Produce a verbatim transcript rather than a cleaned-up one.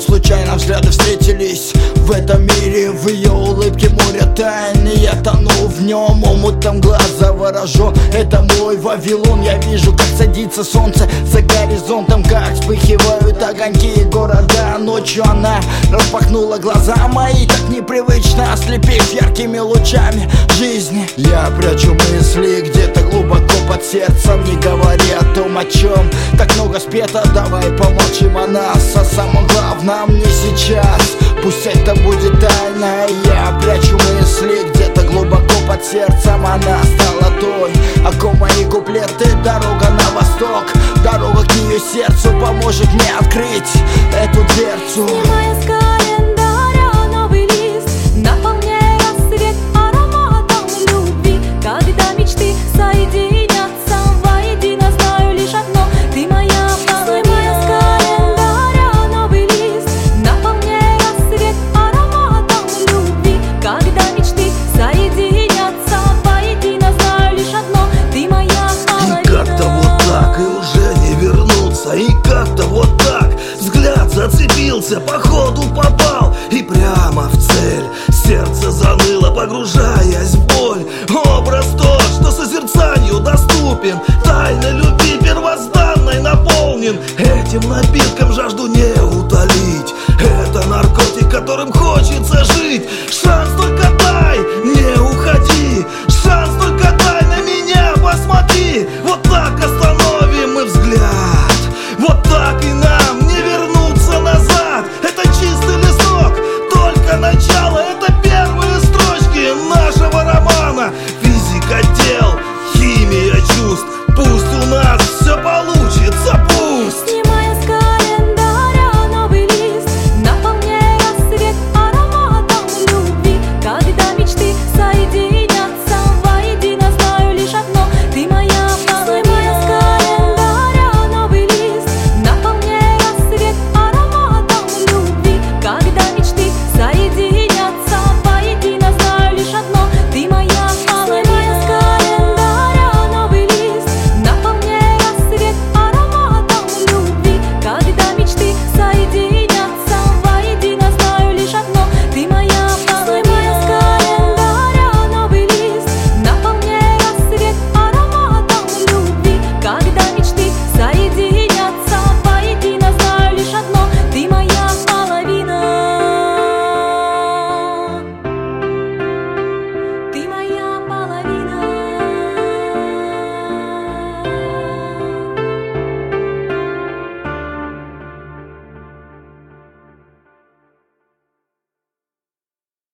случайно взгляды встретились. В этом мире, в ее улыбке море тайн, и я тону в нем, омутом глаз заворожен. Это мой Вавилон, я вижу, как садится солнце за горизонтом, как вспыхивают огоньки города. Ночью она распахнула глаза мои, так непривычно ослепив яркими лучами жизни. Я прячу мысли где-то глубоко под сердцем, не говори о том, о чем так много спето. Давай помолчим о нас, о самом главном не сейчас. Пусть это будет тайна. Я прячу мысли где-то глубоко под сердцем. Она стала той, о ком мои куплеты. Дорога на восток, дорога к ее сердцу поможет мне открыть эту дверцу. Снимая с календаря новый лист, наполняя рассвет ароматом любви. Когда мечты соединятся воедино, знаю лишь одно: ты моя половина. Снимая с календаря новый лист, наполняя рассвет ароматом любви. Когда мечты соединятся воедино, знаю лишь одно: ты моя половина. И как-то вот так, и уже не вернуться. И как-то вот так взгляд зацепился, походу по